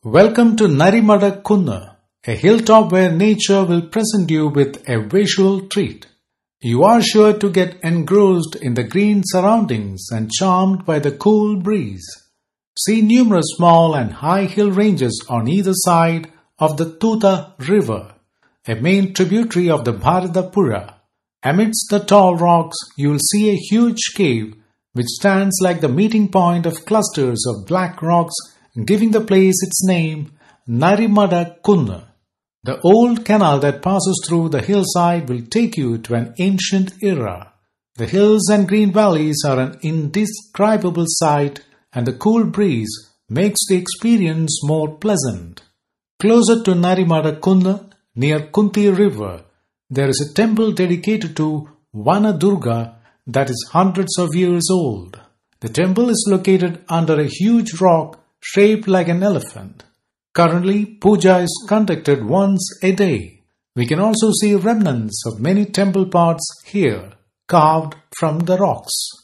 Welcome to Narimada Kunna, a hilltop where nature will present you with a visual treat. You are sure to get engrossed in the green surroundings and charmed by the cool breeze. See numerous small and high hill ranges on either side of the Tuta River, a main tributary of the Bharatapuzha. Amidst the tall rocks, you will see a huge cave which stands like the meeting point of clusters of black rocks, giving the place its name, Narimada Kunna. The old canal that passes through the hillside will take you to an ancient era. The hills and green valleys are an indescribable sight, and the cool breeze makes the experience more pleasant. Closer to Narimada Kunna, near Kunti River, there is a temple dedicated to Vana Durga that is hundreds of years old. The temple is located under a huge rock shaped like an elephant. Currently, puja is conducted once a day. We can also see remnants of many temple parts here, carved from the rocks.